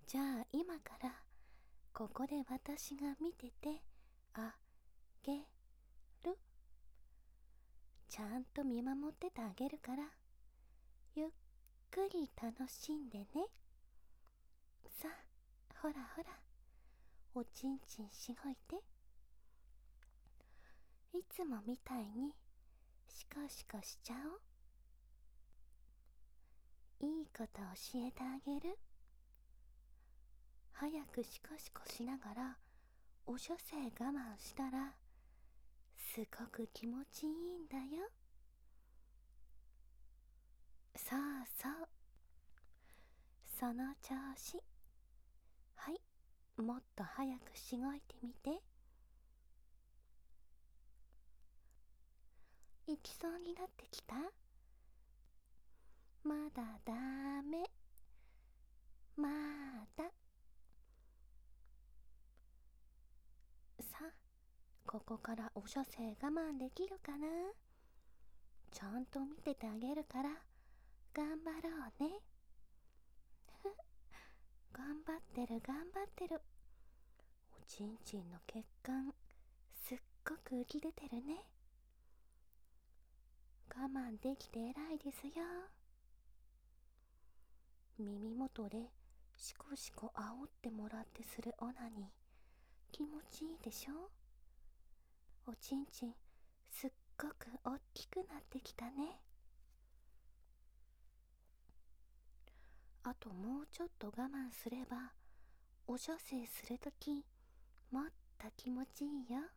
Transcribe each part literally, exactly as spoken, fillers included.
じゃあ今からここで私が見ててあげる。ちゃんと見守っててあげるから、ゆっくり楽しんでね。さあ、ほらほら、おちんちんしごいて。いつもみたいにシコシコしちゃおう。いいこと教えてあげる。早くシコシコしながらお射精我慢したらすごく気持ちいいんだよ。そうそう、その調子。はい、もっと早くしごいてみて。行きそうになってきた？まだダメ。まだ。さあ、ここからお射精我慢できるかな？ちゃんと見ててあげるから頑張ろうね。頑張ってる頑張ってる。おちんちんの血管すっごく浮き出てるね。我慢できて偉いですよ。耳元でシコシコ煽ってもらってするオナニー気持ちいいでしょ。おちんちんすっごくおっきくなってきたね。あともうちょっと我慢すればお射精するときもっと気持ちいいよ。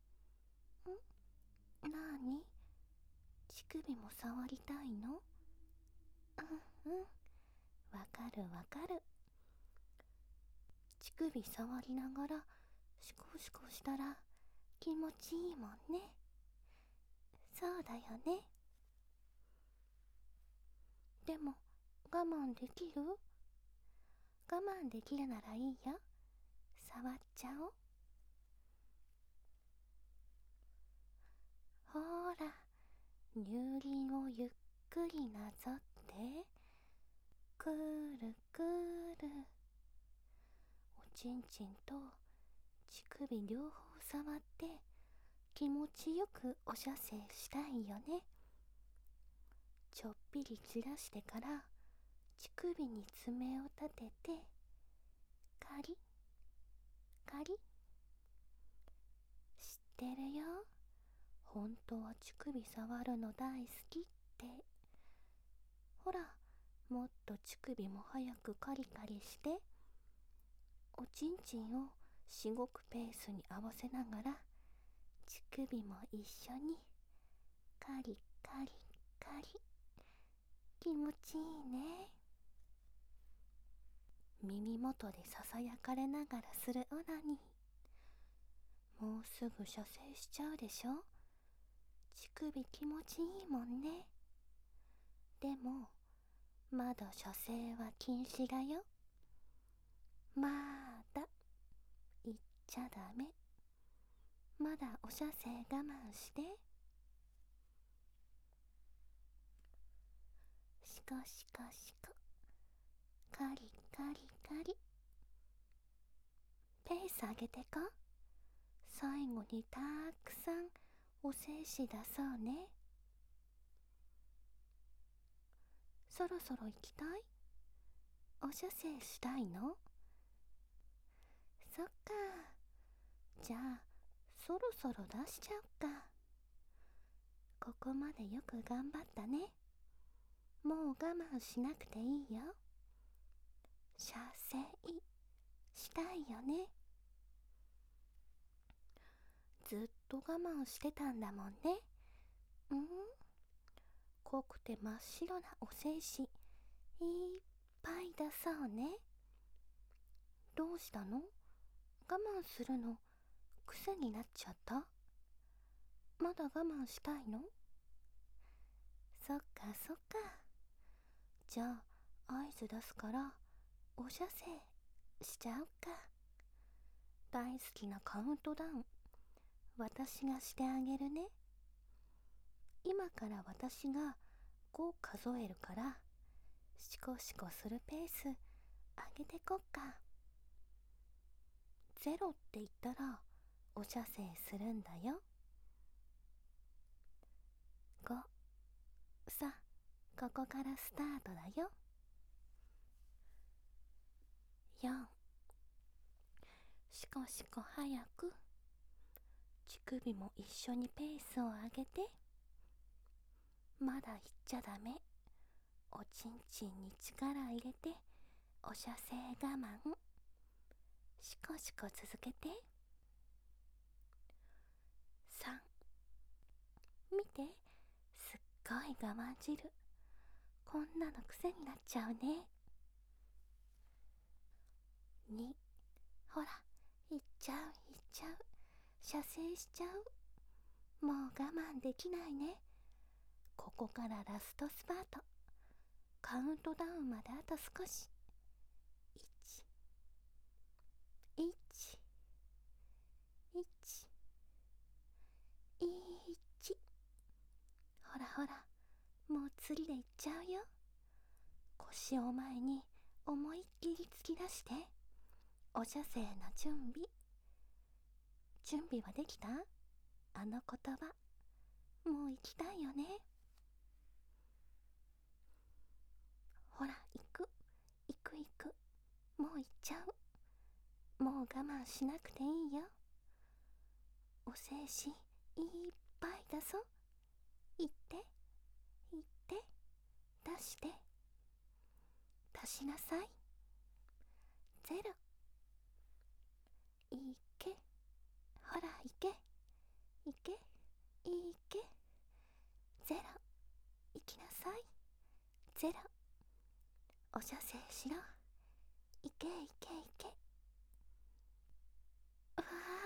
ん？なーに？乳首も触りたいの？うんうん、わかるわかる。乳首触りながらシコシコしたら気持ちいいもんね。そうだよね。でも我慢できる？我慢できるならいいよ。触っちゃおう。ほーら、乳輪をゆっくりなぞって、くるくる。おちんちんと乳首両方触って気持ちよくお射精したいよね。ちょっぴり散らしてから乳首に爪を立ててカリカリ。知ってるよ、本当は乳首触るの大好きって。ほら、もっと乳首も早くカリカリして。おちんちんをしごくペースに合わせながら乳首も一緒にカリカリカリ。気持ちいいね。耳元でささやかれながらするオナニー、もうすぐ射精しちゃうでしょ。乳首気持ちいいもんね。でもまだ射精は禁止だよ。まだ言っちゃダメ。まだお射精我慢して。シコシコシコ、カリカリカリ。ペース上げてこ。最後にたくさんお精子出そうね。そろそろ行きたい？お射精したいの？そっか。じゃあそろそろ出しちゃおっか。ここまでよく頑張ったね。もう我慢しなくていいよ。射精したいよね。ずっと我慢してたんだもんね。うん？濃くて真っ白なお精子いっぱい出そうね。どうしたの？我慢するの癖になっちゃった？まだ我慢したいの？そっかそっか。じゃあ合図出すからお射精しちゃおっか。大好きなカウントダウン私がしてあげるね。今から私がご数えるからシコシコするペースあげてこっか。ゼロって言ったらお射精するんだよ。ご、さあ、ここからスタートだよ。よん、しこしこ早く。乳首も一緒にペースを上げて。まだいっちゃダメ。おちんちんに力入れてお射精我慢。しこしこ続けて。さん、見て、すっごい我慢汁。こんなの癖になっちゃうね。に、ほら、いっちゃういっちゃう。射精しちゃう。もう我慢できないね。ここからラストスパート。カウントダウンまであと少し。いち、いち、いち、いち。ほらほら、もう次でいっちゃうよ。腰を前に思いっきり突き出して。お射精の準備。準備はできた？あの言葉。もう行きたいよね。ほら、行く。行く行く。もう行っちゃう。もう我慢しなくていいよ。お精子いっぱいだぞ。行って、行って、出して。出しなさい。ゼロ。いけ。ほら、いけ。いけ。いけ。ゼロ。行きなさい。ゼロ。お射精しろ。いけいけいけ。うわ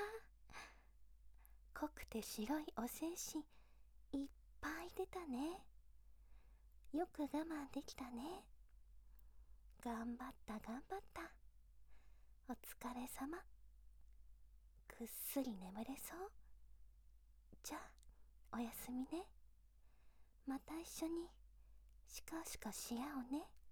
ー、濃くて白いお精子いっぱい出たね。よく我慢できたね。頑張った頑張った。お疲れ様。ぐっすり眠れそう。じゃあおやすみね。また一緒にシコシコし合おうね。